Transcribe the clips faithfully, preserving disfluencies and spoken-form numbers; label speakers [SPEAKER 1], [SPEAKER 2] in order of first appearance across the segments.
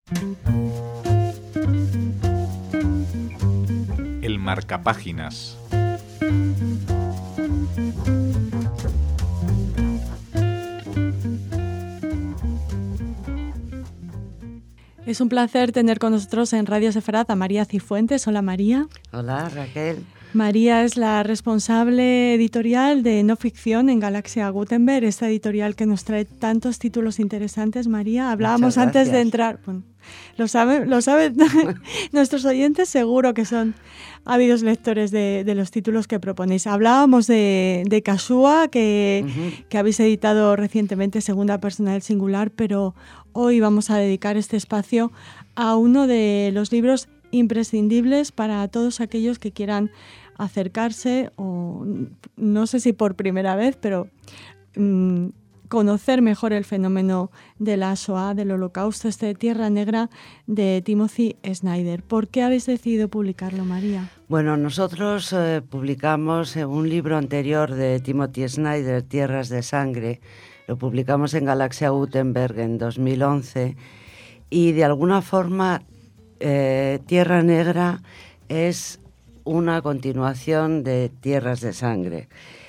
[SPEAKER 1] El marcapáginas.
[SPEAKER 2] Es un placer tener con nosotros en Radio Sefarat a María Cifuentes. Hola, María.
[SPEAKER 3] Hola, Raquel.
[SPEAKER 2] María es la responsable editorial de no ficción en Galaxia Gutenberg, esta editorial que nos trae tantos títulos interesantes. María, hablábamos antes de entrar. Bueno, lo saben, lo saben nuestros oyentes, seguro que son ávidos lectores de, de los títulos que proponéis. Hablábamos de, de Kasúa, que, uh-huh. que habéis editado recientemente, segunda persona del singular, pero hoy vamos a dedicar este espacio a uno de los libros imprescindibles para todos aquellos que quieran acercarse, o no sé si por primera vez, pero mmm, conocer mejor el fenómeno de la Shoah, del Holocausto, este Tierra Negra de Timothy Snyder. ¿Por qué habéis decidido publicarlo, María?
[SPEAKER 3] Bueno, nosotros eh, publicamos eh, un libro anterior de Timothy Snyder, Tierras de Sangre. Lo publicamos en Galaxia Gutenberg en dos mil once y de alguna forma eh, Tierra Negra es una continuación de Tierras de Sangre.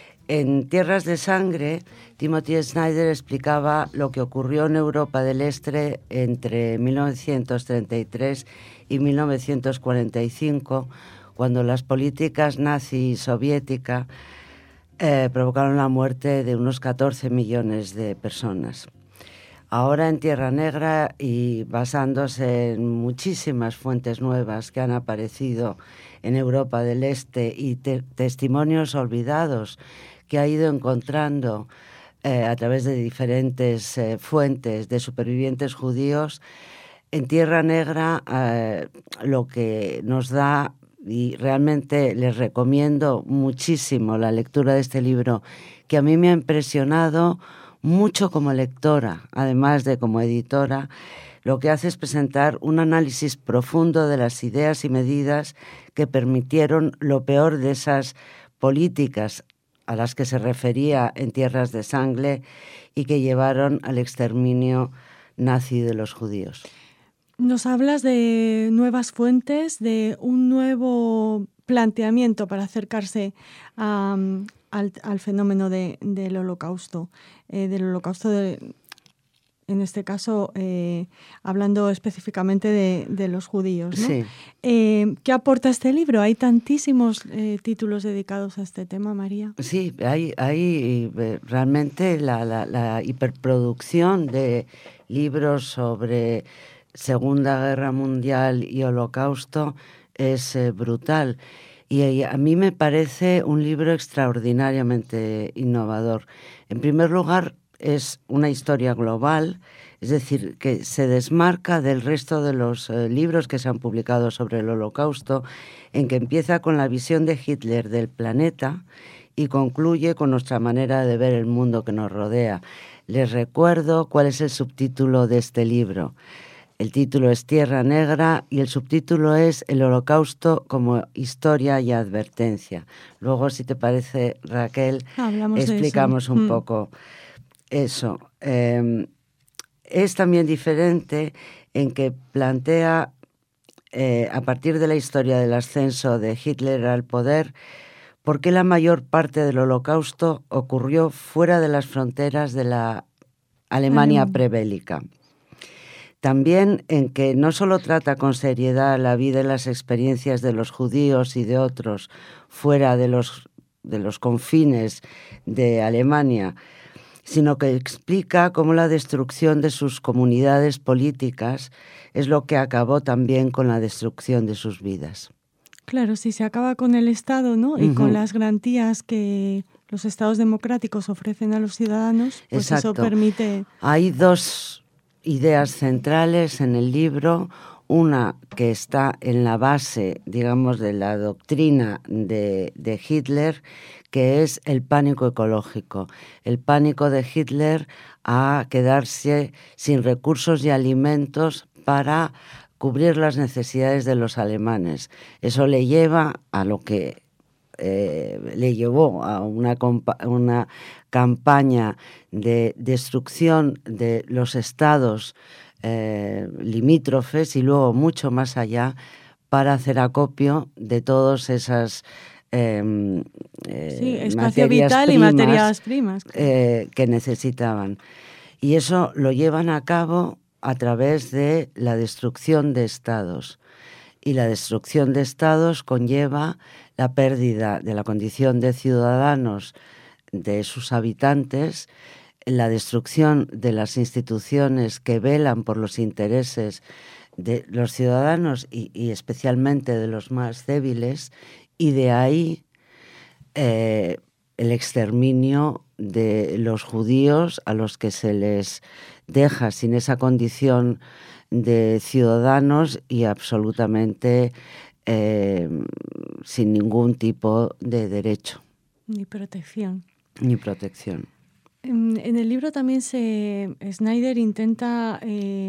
[SPEAKER 3] En Tierras de Sangre, Timothy Snyder explicaba lo que ocurrió en Europa del Este entre mil novecientos treinta y tres y mil novecientos cuarenta y cinco, cuando las políticas nazi y soviética eh, provocaron la muerte de unos catorce millones de personas. Ahora en Tierra Negra, y basándose en muchísimas fuentes nuevas que han aparecido en Europa del Este y te- testimonios olvidados que ha ido encontrando eh, a través de diferentes eh, fuentes de supervivientes judíos, en Tierra Negra eh, lo que nos da, y realmente les recomiendo muchísimo la lectura de este libro, que a mí me ha impresionado mucho como lectora, además de como editora, lo que hace es presentar un análisis profundo de las ideas y medidas que permitieron lo peor de esas políticas a las que se refería en Tierras de Sangre y que llevaron al exterminio nazi de los judíos.
[SPEAKER 2] Nos hablas de nuevas fuentes, de un nuevo planteamiento para acercarse a, al, al fenómeno de, del holocausto, eh, del holocausto de, en este caso eh, hablando específicamente de, de los judíos, ¿no?
[SPEAKER 3] Sí.
[SPEAKER 2] Eh, ¿Qué aporta este libro? Hay tantísimos eh, títulos dedicados a este tema, María.
[SPEAKER 3] Sí, hay, hay realmente la, la, la hiperproducción de libros sobre Segunda Guerra Mundial y Holocausto es eh, brutal. Y, y a mí me parece un libro extraordinariamente innovador. En primer lugar, es una historia global, es decir, que se desmarca del resto de los eh, libros que se han publicado sobre el Holocausto, en que empieza con la visión de Hitler del planeta y concluye con nuestra manera de ver el mundo que nos rodea. Les recuerdo cuál es el subtítulo de este libro. El título es Tierra Negra y el subtítulo es El Holocausto como historia y advertencia. Luego, si te parece, Raquel,
[SPEAKER 2] Hablamos
[SPEAKER 3] explicamos un
[SPEAKER 2] mm.
[SPEAKER 3] poco eso. Eh, es también diferente en que plantea, eh, a partir de la historia del ascenso de Hitler al poder, por qué la mayor parte del Holocausto ocurrió fuera de las fronteras de la Alemania Alemania. prebélica. También en que no solo trata con seriedad la vida y las experiencias de los judíos y de otros fuera de los, de los confines de Alemania, sino que explica cómo la destrucción de sus comunidades políticas es lo que acabó también con la destrucción de sus vidas.
[SPEAKER 2] Claro, si se acaba con el Estado, ¿no? Y uh-huh. con las garantías que los estados democráticos ofrecen a los ciudadanos, pues Exacto. eso permite...
[SPEAKER 3] Hay dos ideas centrales en el libro, una que está en la base, digamos, de la doctrina de, de Hitler, que es el pánico ecológico, el pánico de Hitler a quedarse sin recursos y alimentos para cubrir las necesidades de los alemanes. Eso le lleva a lo que eh, le llevó a una, compa- una campaña de destrucción de los estados eh, limítrofes y luego mucho más allá para hacer acopio de todas esas eh, eh,
[SPEAKER 2] sí, espacio vital primas, y materias primas claro.
[SPEAKER 3] eh, que necesitaban. Y eso lo llevan a cabo a través de la destrucción de estados. Y la destrucción de estados conlleva la pérdida de la condición de ciudadanos de sus habitantes, la destrucción de las instituciones que velan por los intereses de los ciudadanos y, y especialmente de los más débiles, y de ahí eh, el exterminio de los judíos a los que se les deja sin esa condición de ciudadanos y absolutamente eh, sin ningún tipo de derecho.
[SPEAKER 2] Ni protección.
[SPEAKER 3] Ni protección.
[SPEAKER 2] En, en el libro también se Snyder intenta, eh,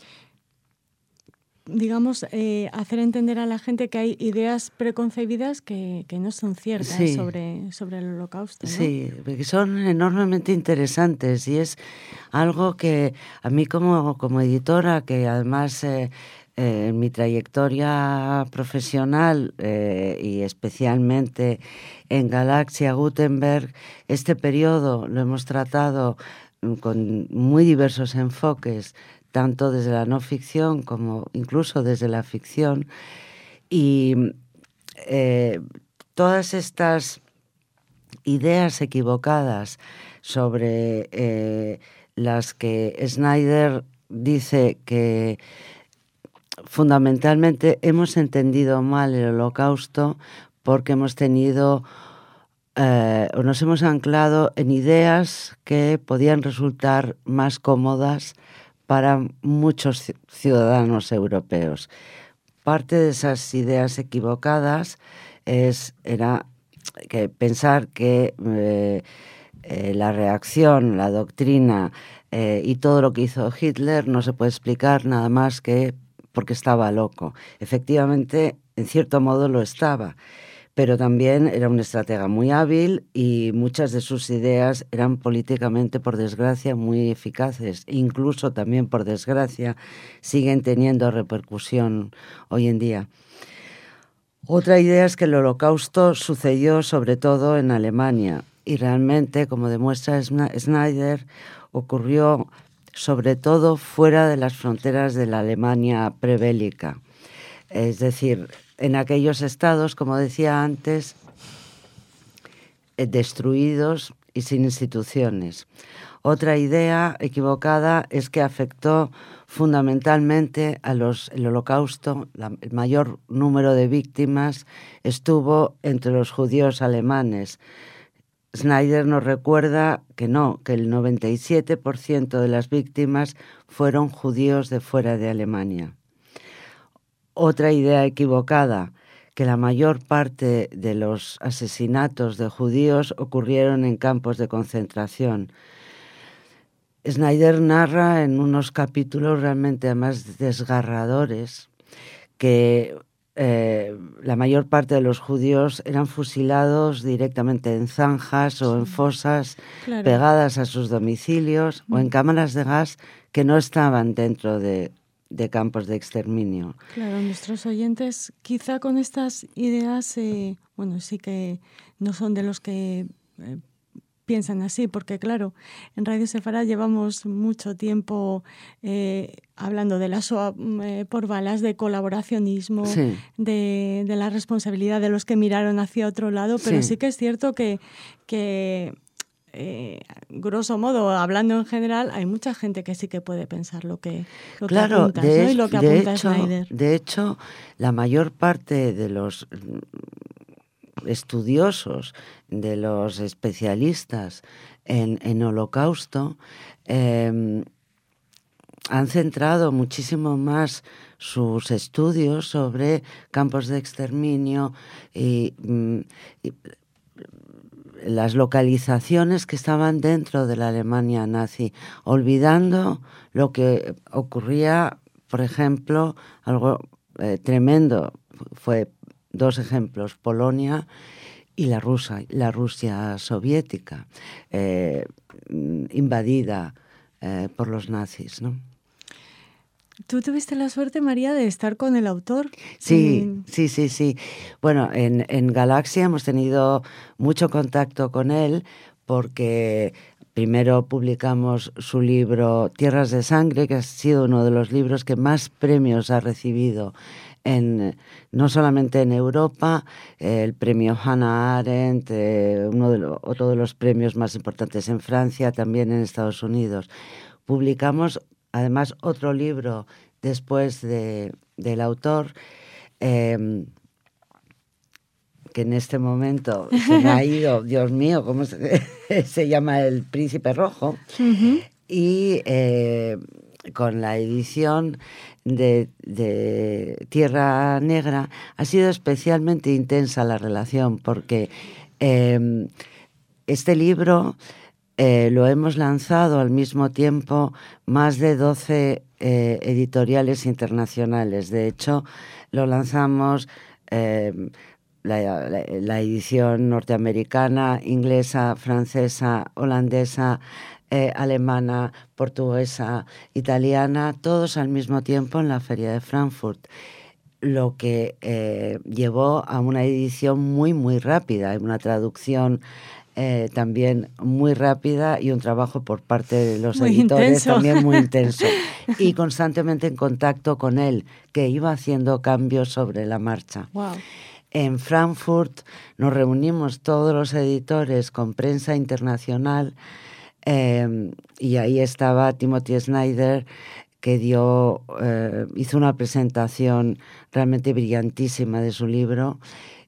[SPEAKER 2] digamos, eh, hacer entender a la gente que hay ideas preconcebidas que, que no son ciertas sí. sobre, sobre el Holocausto, ¿no?
[SPEAKER 3] Sí, que son enormemente interesantes y es algo que a mí como, como editora, que además eh, eh, en mi trayectoria profesional eh, y especialmente en Galaxia Gutenberg, este periodo lo hemos tratado con muy diversos enfoques, tanto desde la no ficción como incluso desde la ficción. Y eh, todas estas ideas equivocadas sobre eh, las que Snyder dice que fundamentalmente hemos entendido mal el Holocausto porque hemos tenido eh, o nos hemos anclado en ideas que podían resultar más cómodas para muchos ciudadanos europeos. Parte de esas ideas equivocadas es, era que pensar que eh, eh, la reacción, la doctrina eh, y todo lo que hizo Hitler no se puede explicar nada más que porque estaba loco. Efectivamente, en cierto modo lo estaba, pero también era un estratega muy hábil y muchas de sus ideas eran políticamente, por desgracia, muy eficaces. Incluso también, por desgracia, siguen teniendo repercusión hoy en día. Otra idea es que el Holocausto sucedió sobre todo en Alemania y realmente, como demuestra Snyder, ocurrió sobre todo fuera de las fronteras de la Alemania prebélica. Es decir, en aquellos estados, como decía antes, destruidos y sin instituciones. Otra idea equivocada es que afectó fundamentalmente a los, el Holocausto, la, el mayor número de víctimas estuvo entre los judíos alemanes. Snyder nos recuerda que no, que el noventa y siete por ciento de las víctimas fueron judíos de fuera de Alemania. Otra idea equivocada, que la mayor parte de los asesinatos de judíos ocurrieron en campos de concentración. Snyder narra en unos capítulos realmente además desgarradores que eh, la mayor parte de los judíos eran fusilados directamente en zanjas o en fosas claro. pegadas a sus domicilios mm. o en cámaras de gas que no estaban dentro de, de campos de exterminio.
[SPEAKER 2] Claro, nuestros oyentes quizá con estas ideas, eh, bueno, sí que no son de los que eh, piensan así, porque claro, en Radio Sefarad llevamos mucho tiempo eh, hablando de la SOA eh, por balas, de colaboracionismo, sí. de, de la responsabilidad de los que miraron hacia otro lado, pero sí, sí que es cierto que, que eh, grosso modo, hablando en general, hay mucha gente que sí que puede pensar lo que, lo
[SPEAKER 3] claro,
[SPEAKER 2] que apuntas,
[SPEAKER 3] de,
[SPEAKER 2] ¿no? Y lo que
[SPEAKER 3] de
[SPEAKER 2] apunta
[SPEAKER 3] hecho,
[SPEAKER 2] Snyder.
[SPEAKER 3] De hecho, la mayor parte de los estudiosos, de los especialistas en, en Holocausto, eh, han centrado muchísimo más sus estudios sobre campos de exterminio y, y las localizaciones que estaban dentro de la Alemania nazi, olvidando lo que ocurría, por ejemplo, algo eh, tremendo, fue dos ejemplos, Polonia y la Rusia, la Rusia soviética, eh, invadida eh, por los nazis, ¿no?
[SPEAKER 2] ¿Tú tuviste la suerte, María, de estar con el autor?
[SPEAKER 3] Sí,
[SPEAKER 2] en...
[SPEAKER 3] sí, sí, sí. Bueno, en, en Galaxia hemos tenido mucho contacto con él porque primero publicamos su libro Tierras de Sangre, que ha sido uno de los libros que más premios ha recibido, en, no solamente en Europa, eh, el premio Hannah Arendt, eh, uno de lo, otro de los premios más importantes en Francia, también en Estados Unidos. Publicamos además otro libro después de, del autor, eh, que en este momento se me ha ido, Dios mío, ¿cómo se, se llama? El Príncipe Rojo. Uh-huh. Y eh, con la edición de, de Tierra Negra ha sido especialmente intensa la relación, porque eh, este libro eh, lo hemos lanzado al mismo tiempo más de doce eh, editoriales internacionales. De hecho, lo lanzamos eh, la, la, la edición norteamericana, inglesa, francesa, holandesa, eh, alemana, portuguesa, italiana, todos al mismo tiempo en la Feria de Frankfurt, lo que eh, llevó a una edición muy, muy rápida, una traducción Eh, también muy rápida y un trabajo por parte de los
[SPEAKER 2] muy
[SPEAKER 3] editores
[SPEAKER 2] intenso.
[SPEAKER 3] también muy intenso y constantemente en contacto con él, que iba haciendo cambios sobre la marcha.
[SPEAKER 2] Wow.
[SPEAKER 3] En Frankfurt nos reunimos todos los editores con prensa internacional eh, y ahí estaba Timothy Snyder, que dio, eh, hizo una presentación realmente brillantísima de su libro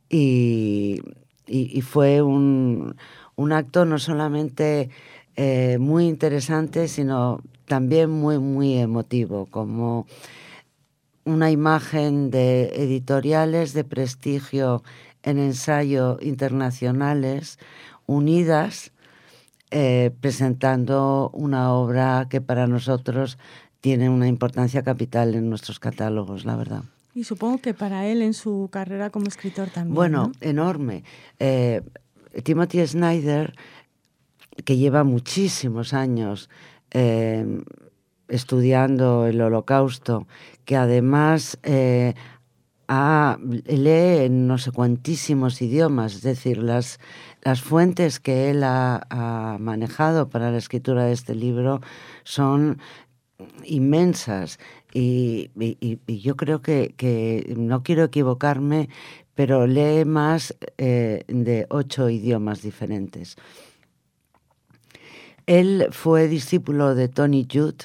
[SPEAKER 3] y, y, y fue un, un acto no solamente eh, muy interesante, sino también muy, muy emotivo, como una imagen de editoriales de prestigio en ensayo internacionales unidas, eh, presentando una obra que para nosotros tiene una importancia capital en nuestros catálogos, la verdad.
[SPEAKER 2] Y supongo que para él en su carrera como escritor también.
[SPEAKER 3] Bueno,
[SPEAKER 2] ¿no?
[SPEAKER 3] enorme. Eh, Timothy Snyder, que lleva muchísimos años eh, estudiando el Holocausto, que además eh, ha, lee en no sé cuantísimos idiomas, es decir, las, las fuentes que él ha, ha manejado para la escritura de este libro son inmensas y, y, y yo creo que, que, no quiero equivocarme, pero lee más eh, de ocho idiomas diferentes. Él fue discípulo de Tony Judt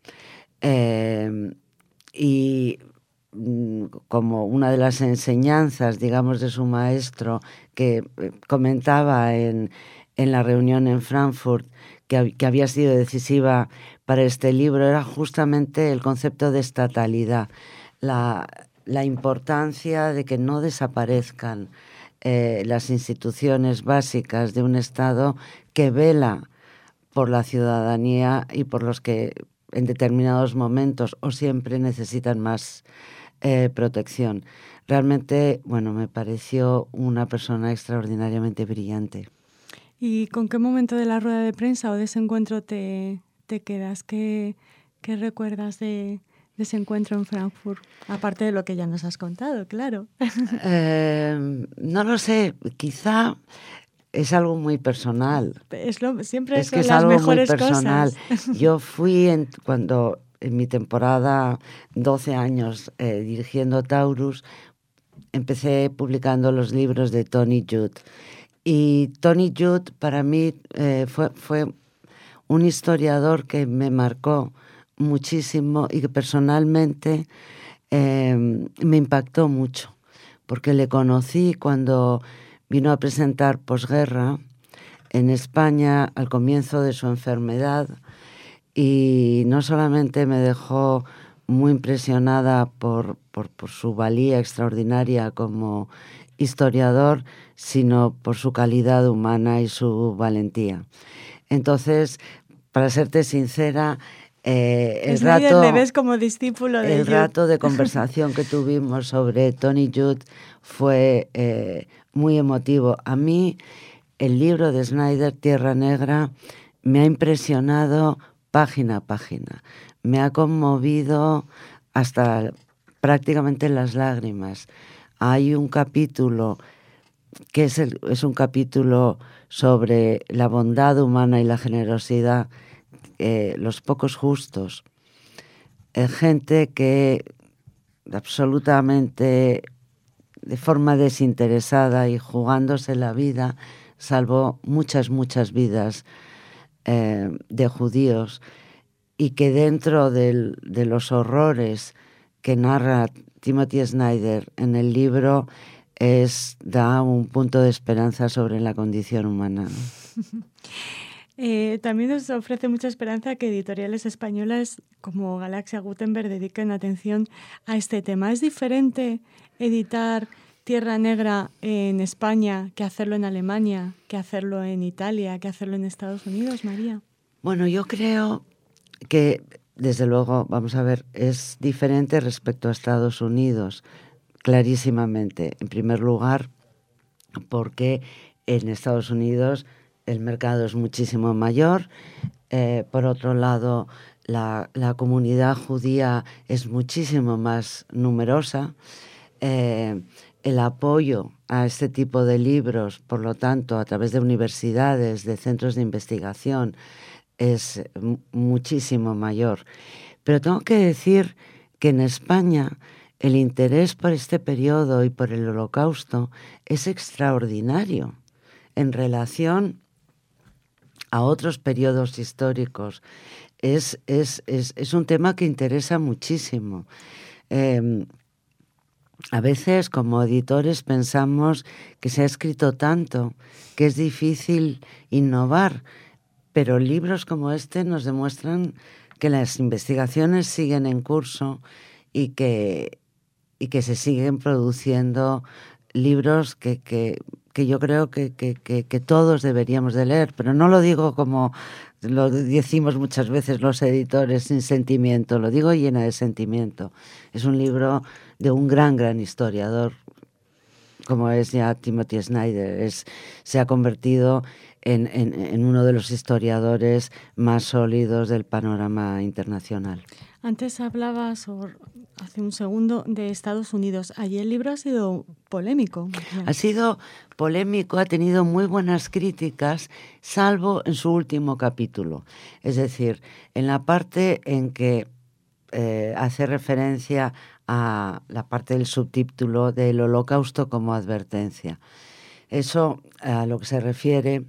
[SPEAKER 3] eh, y como una de las enseñanzas, digamos, de su maestro, que comentaba en, en la reunión en Frankfurt, que, que había sido decisiva para este libro, era justamente el concepto de estatalidad, la, la importancia de que no desaparezcan eh, las instituciones básicas de un Estado que vela por la ciudadanía y por los que en determinados momentos o siempre necesitan más eh, protección. Realmente, bueno, me pareció una persona extraordinariamente brillante.
[SPEAKER 2] ¿Y con qué momento de la rueda de prensa o de ese encuentro te, te quedas? ¿Qué, qué recuerdas de, de ese encuentro en Frankfurt? Aparte de lo que ya nos has contado, claro.
[SPEAKER 3] Eh, no lo sé, quizá es algo muy personal.
[SPEAKER 2] Es lo, siempre
[SPEAKER 3] es
[SPEAKER 2] son
[SPEAKER 3] que es
[SPEAKER 2] las
[SPEAKER 3] algo
[SPEAKER 2] mejores
[SPEAKER 3] muy personal.
[SPEAKER 2] Cosas.
[SPEAKER 3] Yo fui en, cuando en mi temporada, doce años eh, dirigiendo Taurus, empecé publicando los libros de Tony Judt. Y Tony Judt para mí eh, fue, fue un historiador que me marcó muchísimo y que personalmente eh, me impactó mucho, porque le conocí cuando vino a presentar Posguerra en España al comienzo de su enfermedad y no solamente me dejó muy impresionada por, por, por su valía extraordinaria como historiador, sino por su calidad humana y su valentía. Entonces, para serte sincera, eh, el rato,
[SPEAKER 2] le ves como discípulo de
[SPEAKER 3] el
[SPEAKER 2] Judt.
[SPEAKER 3] rato de conversación que tuvimos sobre Tony Judt fue eh, muy emotivo. A mí, el libro de Snyder, Tierra Negra, me ha impresionado página a página. Me ha conmovido hasta prácticamente las lágrimas. Hay un capítulo que es, el, es un capítulo sobre la bondad humana y la generosidad, eh, los pocos justos, eh, gente que absolutamente de forma desinteresada y jugándose la vida salvó muchas, muchas vidas eh, de judíos, y que dentro del, de los horrores que narra Timothy Snyder en el libro es, da un punto de esperanza sobre la condición humana, ¿no?
[SPEAKER 2] Eh, también nos ofrece mucha esperanza que editoriales españolas como Galaxia Gutenberg dediquen atención a este tema. ¿Es diferente editar Tierra Negra en España que hacerlo en Alemania, que hacerlo en Italia, que hacerlo en Estados Unidos, María?
[SPEAKER 3] Bueno, yo creo que, desde luego, vamos a ver, es diferente respecto a Estados Unidos, clarísimamente. En primer lugar, porque en Estados Unidos el mercado es muchísimo mayor. Eh, por otro lado, la, la comunidad judía es muchísimo más numerosa. Eh, el apoyo a este tipo de libros, por lo tanto, a través de universidades, de centros de investigación, es muchísimo mayor. Pero tengo que decir que en España el interés por este periodo y por el Holocausto es extraordinario en relación a otros periodos históricos. Es, es, es, es un tema que interesa muchísimo. Eh, a veces, como editores, pensamos que se ha escrito tanto, que es difícil innovar, pero libros como este nos demuestran que las investigaciones siguen en curso y que, y que se siguen produciendo libros que, que, que yo creo que, que, que, que todos deberíamos de leer, pero no lo digo como lo decimos muchas veces los editores, sin sentimiento, lo digo llena de sentimiento. Es un libro de un gran, gran historiador, como es ya Timothy Snyder. Es, se ha convertido en, en, en uno de los historiadores más sólidos del panorama internacional.
[SPEAKER 2] Antes hablabas, o hace un segundo, de Estados Unidos. Allí el libro ha sido polémico.
[SPEAKER 3] Ha sido polémico, ha tenido muy buenas críticas, salvo en su último capítulo. Es decir, en la parte en que eh, hace referencia a la parte del subtítulo del Holocausto como advertencia. Eso, a lo que se refiere,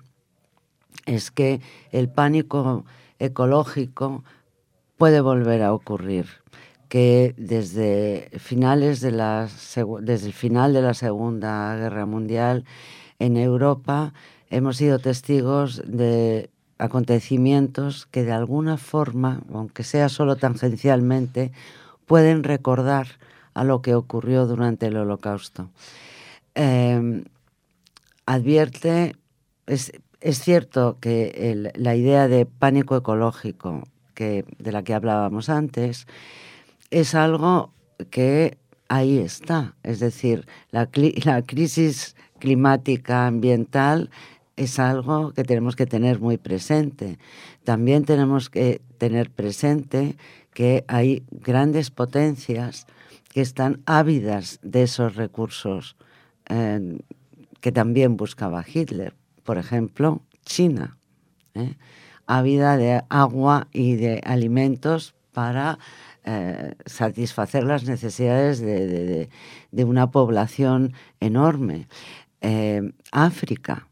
[SPEAKER 3] es que el pánico ecológico puede volver a ocurrir, que desde finales de la desde el final de la Segunda Guerra Mundial en Europa hemos sido testigos de acontecimientos que de alguna forma, aunque sea solo tangencialmente, pueden recordar a lo que ocurrió durante el Holocausto. Eh, advierte, es, es cierto que el, la idea de pánico ecológico que, de la que hablábamos antes, es algo que ahí está. Es decir, la, la crisis climática ambiental es algo que tenemos que tener muy presente. También tenemos que tener presente que hay grandes potencias que están ávidas de esos recursos eh, que también buscaba Hitler. Por ejemplo, China, ¿eh? ávida de agua y de alimentos para eh, satisfacer las necesidades de, de, de, de una población enorme. Eh, África,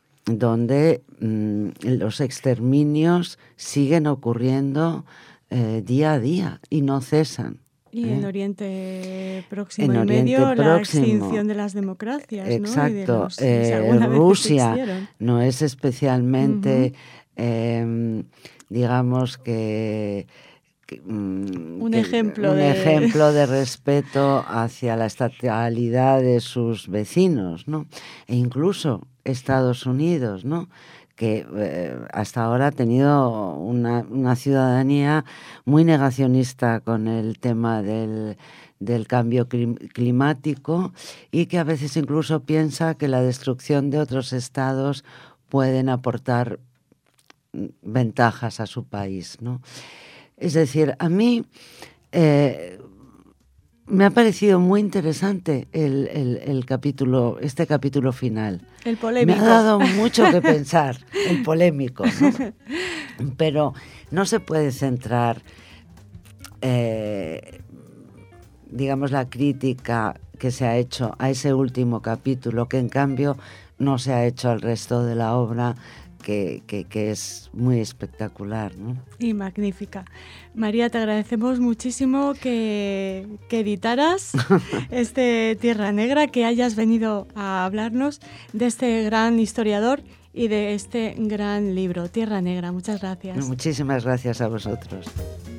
[SPEAKER 3] donde mmm, los exterminios siguen ocurriendo eh, día a día y no cesan.
[SPEAKER 2] Y
[SPEAKER 3] ¿eh?
[SPEAKER 2] en Oriente Próximo
[SPEAKER 3] en
[SPEAKER 2] y
[SPEAKER 3] Oriente
[SPEAKER 2] Medio,
[SPEAKER 3] Próximo,
[SPEAKER 2] la extinción de las democracias,
[SPEAKER 3] exacto.
[SPEAKER 2] ¿no? Y de los,
[SPEAKER 3] eh,
[SPEAKER 2] o sea,
[SPEAKER 3] Rusia no es especialmente,
[SPEAKER 2] uh-huh.
[SPEAKER 3] eh, digamos que... Que, um,
[SPEAKER 2] un
[SPEAKER 3] que,
[SPEAKER 2] ejemplo
[SPEAKER 3] un
[SPEAKER 2] de...
[SPEAKER 3] ejemplo de respeto hacia la estatalidad de sus vecinos, ¿no? E incluso Estados Unidos, ¿no? Que eh, hasta ahora ha tenido una, una ciudadanía muy negacionista con el tema del, del cambio clim, climático, y que a veces incluso piensa que la destrucción de otros estados pueden aportar ventajas a su país, ¿no? Es decir, a mí eh, me ha parecido muy interesante el, el, el capítulo, este capítulo final.
[SPEAKER 2] El polémico.
[SPEAKER 3] Me ha dado mucho que pensar, el polémico, ¿no? Pero no se puede centrar, eh, digamos, la crítica que se ha hecho a ese último capítulo, que en cambio no se ha hecho al resto de la obra, que, que, que es muy espectacular, ¿no?
[SPEAKER 2] Y magnífica. María, te agradecemos muchísimo que, que editaras este Tierra Negra, que hayas venido a hablarnos de este gran historiador y de este gran libro, Tierra Negra. Muchas gracias.
[SPEAKER 3] Muchísimas gracias a vosotros.